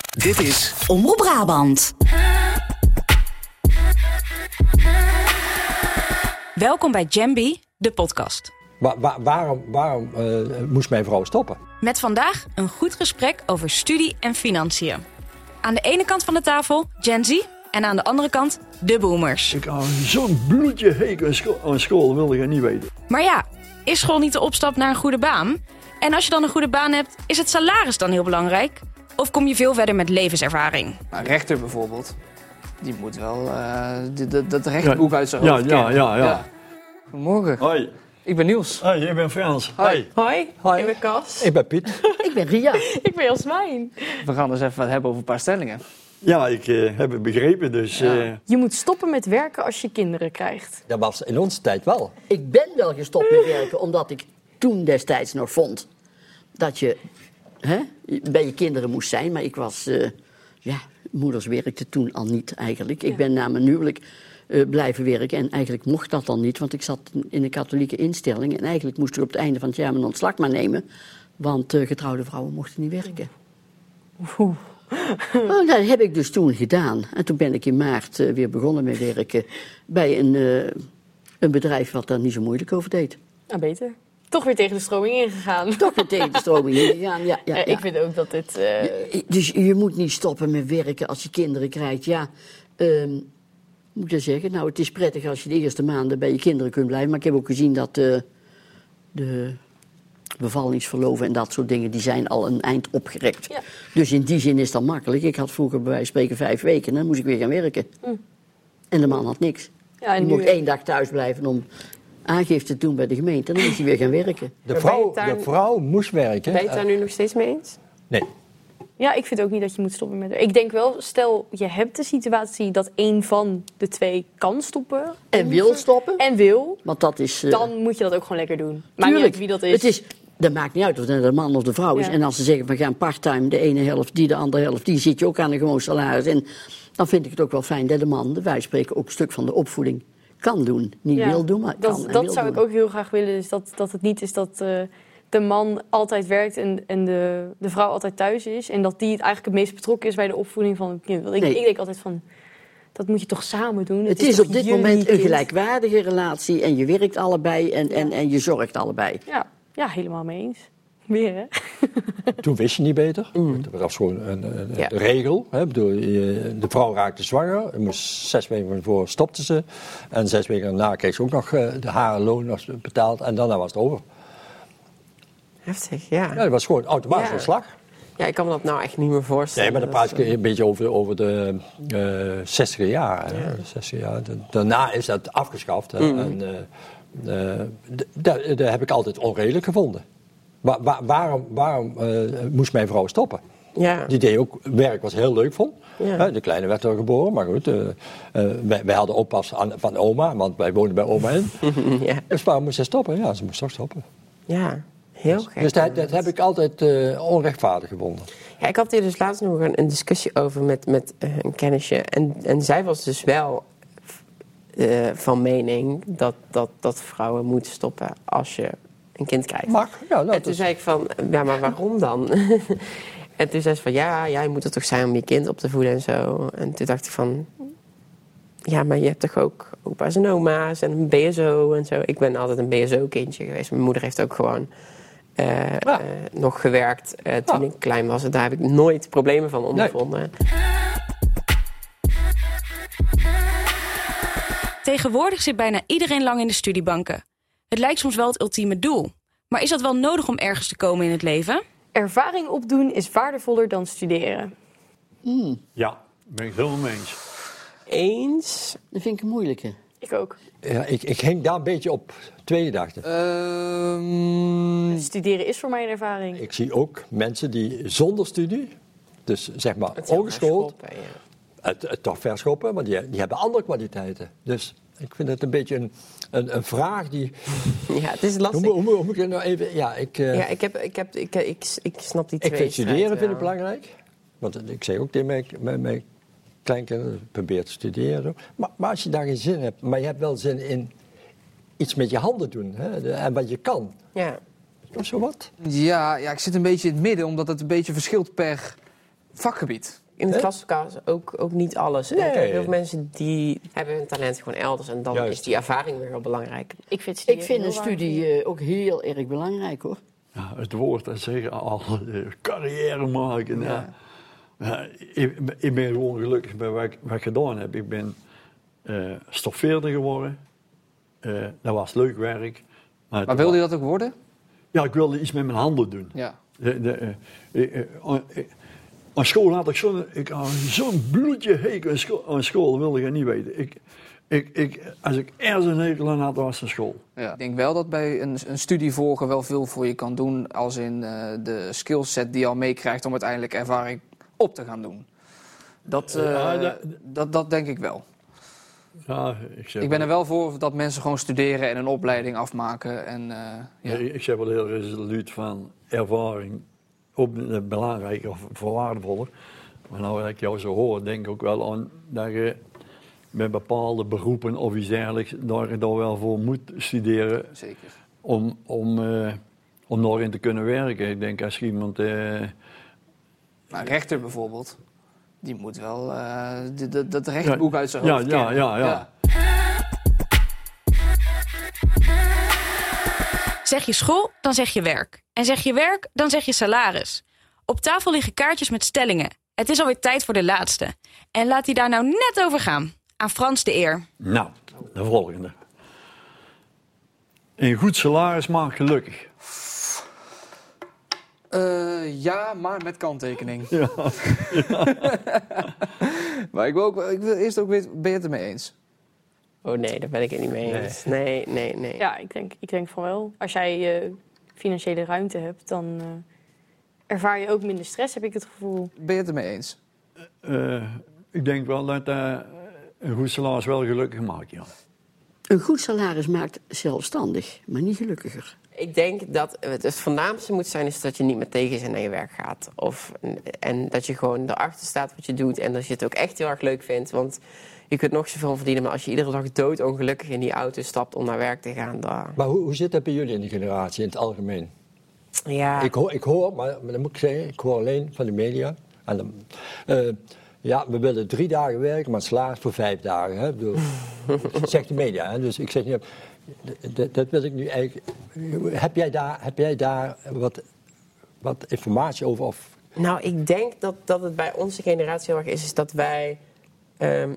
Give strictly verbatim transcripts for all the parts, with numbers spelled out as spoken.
Dit is Omroep Brabant. Welkom bij Jambi, de podcast. Wa- wa- waarom waarom uh, moest mijn vrouw stoppen? Met vandaag een goed gesprek over studie en financiën. Aan de ene kant van de tafel Gen Z en aan de andere kant de boomers. Ik had zo'n bloedje hekel aan school, aan school, dat wilde je niet weten. Maar ja, is school niet de opstap naar een goede baan? En als je dan een goede baan hebt, is het salaris dan heel belangrijk? Of kom je veel verder met levenservaring? Een rechter bijvoorbeeld, die moet wel uh, dat rechterboek ja, uit zijn hoofd ja, kennen. Ja, ja, ja. ja. Goedemorgen. Hoi. Ik ben Niels. Hoi, ik ben Frans. Hoi. Hoi, Hoi. ik ben Cas. Ik ben Piet. Ik ben Ria. Ik ben Jasmijn. We gaan dus even wat hebben over een paar stellingen. Ja, ik uh, heb het begrepen, dus... Ja. Uh... Je moet stoppen met werken als je kinderen krijgt. Dat was in onze tijd wel. Ik ben wel gestopt met werken omdat ik toen destijds nog vond dat je hè, bij je kinderen moest zijn. Maar ik was, uh, ja, moeders werkte toen al niet eigenlijk. Ik Ja. ben na mijn huwelijk uh, blijven werken en eigenlijk mocht dat dan niet. Want ik zat in een katholieke instelling en eigenlijk moest ik op het einde van het jaar mijn ontslag maar nemen. Want uh, getrouwde vrouwen mochten niet werken. Oeh. Oh, dat heb ik dus toen gedaan. En toen ben ik in maart uh, weer begonnen met werken bij een, uh, een bedrijf wat daar niet zo moeilijk over deed. Nou, beter. Toch weer tegen de stroming ingegaan. Toch weer tegen de stroming ingegaan, ja. ja, Uh, ja. ik vind ook dat dit... Uh... Je- Dus je moet niet stoppen met werken als je kinderen krijgt. Ja, um, moet ik dat zeggen? Nou, het is prettig als je de eerste maanden bij je kinderen kunt blijven. Maar ik heb ook gezien dat uh, de bevallingsverloven en dat soort dingen, die zijn al een eind opgerekt. Ja. Dus in die zin is dat makkelijk. Ik had vroeger bij wijze van spreken vijf weken en dan moest ik weer gaan werken. Mm. En de man had niks. Ja, en Die nu... mocht één dag thuis blijven om aangifte te doen bij de gemeente. En dan moest hij weer gaan werken. De Maar ben je vrouw, het daar- de vrouw moest werken. Ben je het daar nu nog steeds mee eens? Nee. Ja, ik vind ook niet dat je moet stoppen met werken. Ik denk wel, stel je hebt de situatie dat één van de twee kan stoppen. En wil stoppen. En wil, Want dat is... uh, dan moet je dat ook gewoon lekker doen. Maakt niet Tuurlijk. uit wie dat is. Het is, dat maakt niet uit of het de man of de vrouw is. Ja. En als ze zeggen, we gaan parttime, de ene helft die, de andere helft die, zit je ook aan een gewoon salaris. En dan vind ik het ook wel fijn dat de man, de wij spreken, ook een stuk van de opvoeding kan doen. Niet Ja, wil doen, maar kan Dat, en dat wil zou doen. ik ook heel graag willen. Dus dat, dat het niet is dat uh, de man altijd werkt en, en de, de vrouw altijd thuis is. En dat die het eigenlijk het meest betrokken is bij de opvoeding van het kind. Want ik, Nee. ik denk altijd van, dat moet je toch samen doen? Het is toch op dit jullie moment een kind? gelijkwaardige relatie en je werkt allebei en, en, en je zorgt allebei. Ja, ja, helemaal mee eens. Weer, hè? Toen wist je niet beter. Dat was gewoon een, een, Ja. een regel. Hè. Ik bedoel, je- de vrouw raakte zwanger. Je moest zes weken voor stopte ze. En zes weken daarna kreeg ze ook nog uh, de haar loon nog betaald. En daarna was het over. Heftig, ja. Ja, dat was gewoon automatisch Ja. ontslag. Ja, ik kan me dat nou echt niet meer voorstellen. Nee, maar dan praat ik een beetje over, over de uh, zestiger jaren. Hè. zestiger jaar. Da- Daarna is dat afgeschaft. Hè. Mhm. En, uh, uh, d- d- dat heb ik altijd onredelijk gevonden. Wa- wa- waarom waarom uh, moest mijn vrouw stoppen? Ja. Die deed ook werk wat ze heel leuk vond. Ja. Hè, de kleine werd er geboren, maar goed. Uh, uh, wij, wij hadden oppas aan, van oma, want wij woonden bij oma in. ja. Dus waarom moest ze stoppen? Ja, ze moest toch stoppen. ja, heel gek. Dus dat, dat heb ik altijd uh, onrechtvaardig gevonden. Ja, ik had hier dus laatst nog een, een discussie over met, met uh, een kennisje. En, en zij was dus wel uh, van mening dat, dat, dat vrouwen moeten stoppen als je een kind krijgt. Mag, ja. Nou, En toen dus- zei ik van, ja, maar waarom dan? En toen zei ze van, ja, ja, je moet er toch zijn om je kind op te voeden en zo. En toen dacht ik van, ja, maar je hebt toch ook opa's en oma's en een B S O en zo. Ik ben altijd een B S O-kindje geweest. Mijn moeder heeft ook gewoon uh, Ja. uh, nog gewerkt uh, toen Ja. ik klein was. En daar heb ik nooit problemen van ondervonden. Tegenwoordig zit bijna iedereen lang in de studiebanken. Het lijkt soms wel het ultieme doel. Maar is dat wel nodig om ergens te komen in het leven? Ervaring opdoen is waardevoller dan studeren. Ja, ben ik het helemaal mee eens. Eens? Dat vind ik een moeilijke. Ik ook. Ja, ik, ik hing daar een beetje op twee gedachten. Ehm, Studeren is voor mij een ervaring. Ik zie ook mensen die zonder studie, dus zeg maar het is ongeschoold, schoppen, ja. het, het toch verschoppen, maar die, die hebben andere kwaliteiten. Dus ik vind het een beetje een, een, een vraag die... Ja, het is Hoe, lastig. moet- hoe, moet- hoe moet ik het nou even... Ja, ik, uh, Ja, ik, heb, ik, heb, ik, ik, ik snap die ik twee vind studeren strijd vind ik wel. belangrijk. Want ik zeg ook tegen mijn, mijn, mijn kleinkinderen, probeer te studeren. Maar, maar als je daar geen zin in hebt, maar je hebt wel zin in iets met je handen doen. Hè, de- en wat je kan. Ja. Of zo wat. Ja, ja, ik zit een beetje in het midden, omdat het een beetje verschilt per vakgebied. In het Hè? klaslokaal is ook, ook niet alles. Nee. En kijk, heel veel mensen die hebben hun talent gewoon elders. En dan Juist. is die ervaring weer heel belangrijk. Ik vind, Ik vind een studie uh, ook heel erg belangrijk, hoor. Ja, het woord, dat zeggen al, uh, carrière maken. Ja. Ja, ik, ik ben gewoon gelukkig bij wat ik, wat ik gedaan heb. Ik ben uh, stoffeerder geworden. Uh, dat was leuk werk. Maar, Maar wilde je dat ook worden? Ja, ik wilde iets met mijn handen doen. Ja. De, de, uh, uh, uh, uh, aan school had ik zo'n zo'n bloedje hekel aan school, aan school, dat wilde ik niet weten. Ik, ik, ik, als ik ergens een hekel aan had, was het school. Ja. Ik denk wel dat bij een, een studie volgen wel veel voor je kan doen, als in uh, de skillset die je al meekrijgt om uiteindelijk ervaring op te gaan doen. Dat, uh, Ja, dat, dat, dat denk ik wel. ja, ik, zeg Ik ben er wel voor dat mensen gewoon studeren en een opleiding afmaken. En, uh, ja. Ik, ik zeg wel heel resoluut van ervaring op belangrijk of waardevoller. Maar nou, als ik jou zo hoor, denk ik ook wel aan dat je met bepaalde beroepen of iets dergelijks daar, daar wel voor moet studeren. Zeker. Om, om, uh, om daarin te kunnen werken. Ik denk als iemand... Uh, Maar rechter bijvoorbeeld, die moet wel uh, de, de, dat rechtboek ja, uit zijn ja, hoofd ja, kennen. ja, ja. Zeg je school, dan zeg je werk. En zeg je werk, dan zeg je salaris. Op tafel liggen kaartjes met stellingen. Het is alweer tijd voor de laatste. En laat die daar nou net over gaan. Aan Frans de eer. Nou, de volgende. Een goed salaris maakt gelukkig. Uh, ja, maar met kanttekening. Ja. Maar ik wil, ook, ik wil eerst ook weten, ben je het ermee eens? Oh nee, daar ben ik het niet mee eens. Nee, nee, nee. Ja, ik denk, ik denk van wel. Als jij uh, financiële ruimte hebt, dan uh, ervaar je ook minder stress, heb ik het gevoel. Ben je het ermee eens? Uh, ik denk wel dat uh, een goed salaris wel gelukkig maakt, ja. Een goed salaris maakt zelfstandig, maar niet gelukkiger. Ik denk dat het, het voornaamste moet zijn is dat je niet met tegenzin naar je werk gaat. Of, en dat je gewoon erachter staat wat je doet en dat je het ook echt heel erg leuk vindt. Want je kunt nog zoveel verdienen, maar als je iedere dag doodongelukkig in die auto stapt om naar werk te gaan, dan... Maar hoe, hoe zit dat bij jullie in de generatie in het algemeen? Ja. Ik hoor, ik hoor maar, maar dan moet ik zeggen, ik hoor alleen van de media. En dan, uh, ja, we willen drie dagen werken, maar salaris voor vijf dagen. Hè? Bedoel, dat zegt de media. Hè? Dus ik zeg niet, dat, dat wil ik nu eigenlijk. Heb jij daar, heb jij daar wat, wat informatie over? Of? Nou, ik denk dat, dat het bij onze generatie heel erg is, is dat wij, um,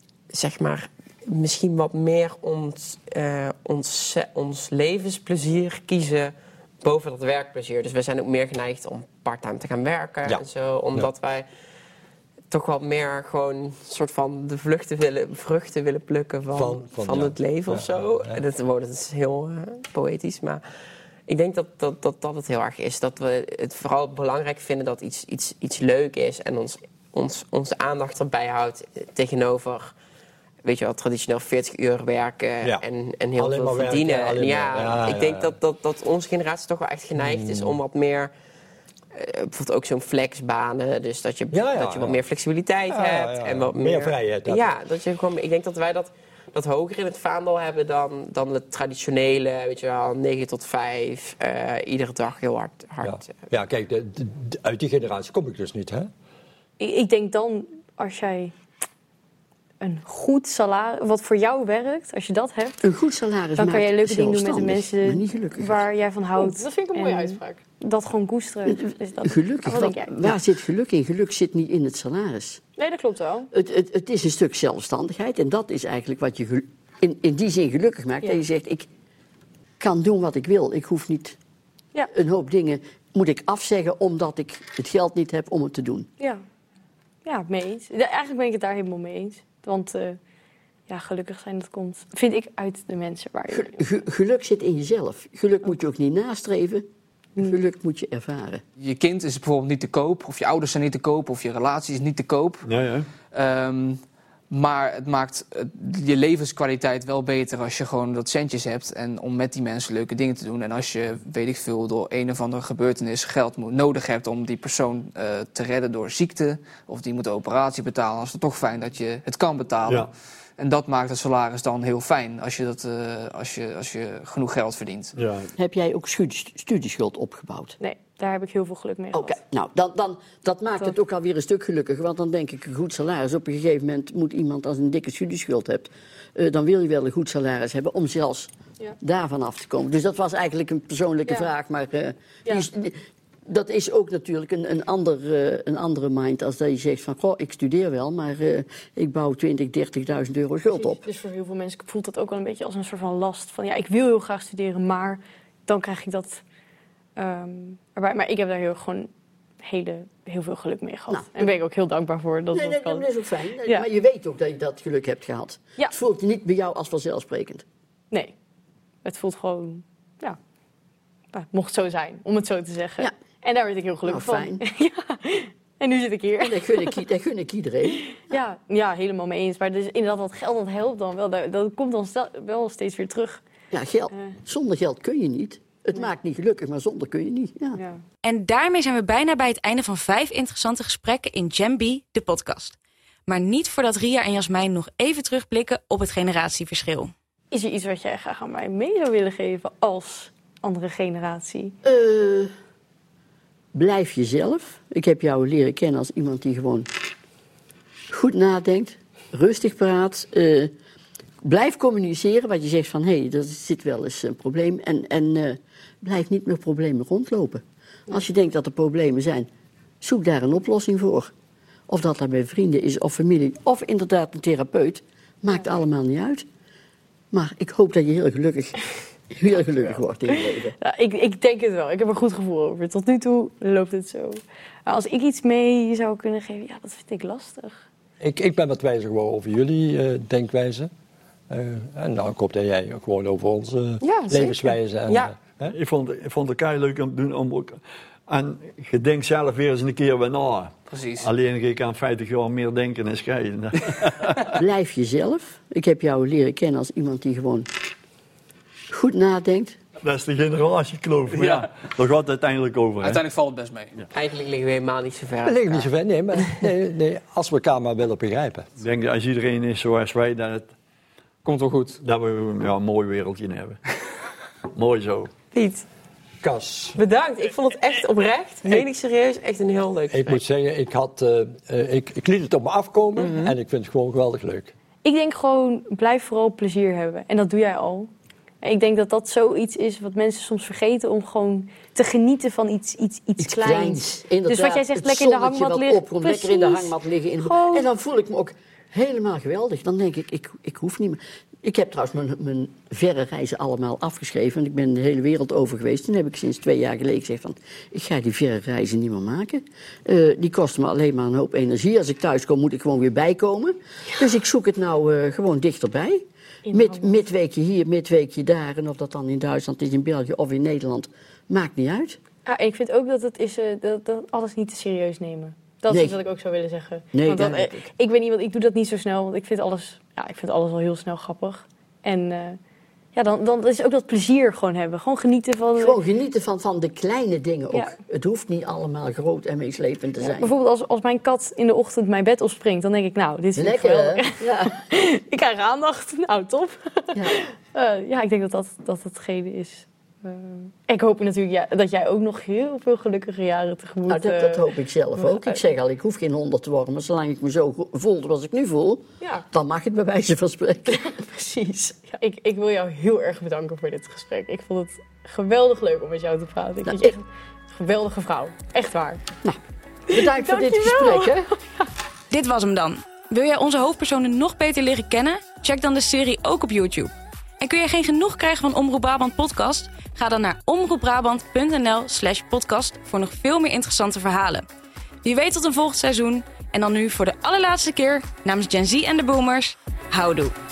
zeg maar, misschien wat meer ons, uh, ons, ons levensplezier kiezen boven dat werkplezier. Dus wij zijn ook meer geneigd om parttime te gaan werken ja. en zo, omdat ja. wij toch wel meer gewoon soort van de vluchten willen, vruchten willen plukken van, van, van, van ja. het leven ja, of zo. Ja, ja. Dat, dat is heel uh, poëtisch, maar ik denk dat dat, dat dat het heel erg is. Dat we het vooral belangrijk vinden dat iets, iets, iets leuk is en ons, ons, onze aandacht erbij houdt tegenover, weet je wel, traditioneel veertig uur werken ja. en, en heel alleen veel verdienen. Werken, en ja, ja, ik ja, denk ja. Dat, dat, dat onze generatie toch wel echt geneigd mm. is om wat meer... Uh, bijvoorbeeld ook zo'n flexbanen, dus dat je, ja, ja, dat je wat ja. meer flexibiliteit ja, hebt. Ja, ja. En wat meer, meer vrijheid. Dat. Ja, dat je gewoon, ik denk dat wij dat, dat hoger in het vaandel hebben dan, dan het traditionele, weet je wel, negen tot vijf, uh, iedere dag heel hard. hard ja. ja, kijk, de, de, de, uit die generatie kom ik dus niet, hè? Ik, ik denk dan, als jij een goed salaris, wat voor jou werkt, als je dat hebt, een goed salaris dan kan jij leuke dingen doen met de mensen waar jij van houdt. Oh, dat vind ik een mooie uitspraak. Dat gewoon koesteren. Dus dat, gelukkig, wat, waar ja. zit geluk in? Geluk zit niet in het salaris. Nee, dat klopt wel. Het, het, het is een stuk zelfstandigheid en dat is eigenlijk wat je in, in die zin gelukkig maakt. Ja. Dat je zegt, ik kan doen wat ik wil. Ik hoef niet ja. een hoop dingen moet ik afzeggen omdat ik het geld niet heb om het te doen. Ja, ja mee eens. Eigenlijk ben ik het daar helemaal mee eens. Want uh, ja, gelukkig zijn, dat komt, vind ik, uit de mensen waar je... Ge, geluk zit in jezelf. Geluk moet je ook niet nastreven. Geluk moet je ervaren. Je kind is bijvoorbeeld niet te koop, of je ouders zijn niet te koop, of je relatie is niet te koop. Ja, ja. Um, maar het maakt je levenskwaliteit wel beter als je gewoon wat centjes hebt en om met die mensen leuke dingen te doen. En als je, weet ik veel, door een of andere gebeurtenis geld moet, nodig hebt om die persoon uh, te redden door ziekte, of die moet een operatie betalen, dan is het toch fijn dat je het kan betalen. Ja. En dat maakt het salaris dan heel fijn als je, dat, uh, als je, als je genoeg geld verdient. Ja. Heb jij ook studieschuld opgebouwd? Nee. daar heb ik heel veel geluk mee Oké, gehad. nou, dan, dan, dat maakt het ook alweer een stuk gelukkiger. Want dan denk ik, een goed salaris. Op een gegeven moment moet iemand, als een dikke studieschuld hebt... Uh, dan wil je wel een goed salaris hebben om zelfs Ja. daarvan af te komen. Dus dat was eigenlijk een persoonlijke Ja. vraag. Maar uh, Ja. die is, die, dat is ook natuurlijk een, een, ander, uh, een andere mind als dat je zegt van... Goh, ik studeer wel, maar uh, ik bouw twintig, dertigduizend euro schuld op. Dus voor heel veel mensen voelt dat ook wel een beetje als een soort van last. Van ja, ik wil heel graag studeren, maar dan krijg ik dat um, erbij. Maar ik heb daar heel, gewoon hele, heel veel geluk mee gehad. Nou, en ben ik ook heel dankbaar voor. Dat Nee, dat nee, kan. dat is ook fijn. Nee, Ja. Maar je weet ook dat je dat geluk hebt gehad. Ja. Het voelt niet bij jou als vanzelfsprekend. Nee, het voelt gewoon, ja, nou, het mocht zo zijn, om het zo te zeggen. Ja. En daar werd ik heel gelukkig Nou, van. ja. En nu zit ik hier. En dat gun ik, dat gun ik iedereen. Ja, ja, helemaal mee eens. Maar dus inderdaad, dat geld dat helpt dan wel. Dat, dat komt dan stel- wel steeds weer terug. Ja, geld. Eh. Zonder geld kun je niet. Het Nee. maakt niet gelukkig, maar zonder kun je niet. Ja. Ja. En daarmee zijn we bijna bij het einde van vijf interessante gesprekken in Gen B, de podcast. Maar niet voordat Ria en Jasmijn nog even terugblikken op het generatieverschil. Is er iets wat jij graag aan mij mee zou willen geven als andere generatie? Uh, blijf jezelf. Ik heb jou leren kennen als iemand die gewoon goed nadenkt, rustig praat. Uh, blijf communiceren wat je zegt van hé, hey, er zit wel eens een probleem. En, en uh, blijf niet met problemen rondlopen. Als je denkt dat er problemen zijn, zoek daar een oplossing voor. Of dat dat bij vrienden is of familie of inderdaad een therapeut. Maakt allemaal niet uit. Maar ik hoop dat je heel gelukkig, heel gelukkig wordt in je leven. Ja, ik, ik denk het wel. Ik heb er goed gevoel over. Tot nu toe loopt het zo. Maar als ik iets mee zou kunnen geven, ja, dat vind ik lastig. Ik, ik ben wat wijzer geworden over jullie uh, denkwijze. Uh, en nou, ik hoop dat jij ook gewoon over onze Ja, zeker. levenswijze... En, Ja. uh, hè? Ik vond, ik vond het kei leuk om te doen. Om ook, en je denkt zelf weer eens een keer weer na. Precies. Alleen ik aan vijftig jaar meer denken en scheiden. Blijf jezelf. Ik heb jou leren kennen als iemand die gewoon goed nadenkt. Dat is de generatiekloof. Maar ja, Ja. daar gaat het uiteindelijk over. Hè? Uiteindelijk valt het best mee. Ja. Eigenlijk liggen we helemaal niet zo ver. We liggen niet zo ver, nee, maar nee, nee, als we elkaar maar willen begrijpen. Ik denk dat als iedereen is zoals wij, dat, het, Komt wel goed. dat we ja, een mooi wereldje hebben. Mooi zo. Piet, Kas, bedankt. Ik vond het echt oprecht, meen ik serieus, echt een heel leuk ik gesprek. moet zeggen, ik, had, uh, uh, ik, ik liet het op me afkomen Mhm. en ik vind het gewoon geweldig leuk. Ik denk gewoon, blijf vooral plezier hebben. En dat doe jij al. En ik denk dat dat zoiets is wat mensen soms vergeten om gewoon te genieten van iets, iets, iets, Iets kleins. kleins. Inderdaad, Dus wat jij zegt, het lekker in de zonnetje hangmat wat liggen. opkomt, lekker in de Precies. hangmat liggen. In... Gewoon- En dan voel ik me ook helemaal geweldig. Dan denk ik, ik, ik hoef niet meer. Ik heb trouwens mijn, mijn verre reizen allemaal afgeschreven. Ik ben de hele wereld over geweest. Toen heb ik sinds twee jaar geleden gezegd van... ik ga die verre reizen niet meer maken. Uh, die kosten me alleen maar een hoop energie. Als ik thuis kom, moet ik gewoon weer bijkomen. Dus ik zoek het nou uh, gewoon dichterbij. Mid, midweekje hier, midweekje daar. En of dat dan in Duitsland is, in België of in Nederland... maakt niet uit. Ja, en ik vind ook dat het is uh, dat, dat alles niet te serieus nemen. Dat Nee. is wat ik ook zou willen zeggen. Nee, want dat, dat eh, denk ik. ik weet niet, want ik doe dat niet zo snel. Want ik vind alles, ja, ik vind alles al heel snel grappig. En uh, ja, dan, dan is ook dat plezier gewoon hebben. Gewoon genieten van... Gewoon genieten van, van de kleine dingen ook. Ja. Het hoeft niet allemaal groot en meeslepend te Ja, zijn. bijvoorbeeld als, als mijn kat in de ochtend mijn bed opspringt, dan denk ik, nou, dit is Lekker, geweldig. hè? Ja. Ik krijg aandacht. Nou, top. Ja. Uh, ja, ik denk dat dat, dat hetgene is. Uh, ik hoop natuurlijk ja, dat jij ook nog heel veel gelukkige jaren tegemoet... Nou, dat, dat uh, hoop ik zelf ook. Ik zeg al, ik hoef geen honderd te worden, maar zolang ik me zo go- voel zoals ik nu voel, Ja, dan mag het bij wijze van spreken. precies. Ja, ik, ik wil jou heel erg bedanken voor dit gesprek. Ik vond het geweldig leuk om met jou te praten. Ik Nou, vind je echt een geweldige vrouw. Echt waar. Bedankt voor dit Dankjewel. gesprek, hè? Dit was hem dan. Wil jij onze hoofdpersonen nog beter leren kennen? Check dan de serie ook op YouTube. En kun je geen genoeg krijgen van Omroep Brabant podcast? Ga dan naar omroepbrabant.nl slash podcast voor nog veel meer interessante verhalen. Wie weet tot een volgend seizoen. En dan nu voor de allerlaatste keer namens Gen Z en de Boomers, houdoe.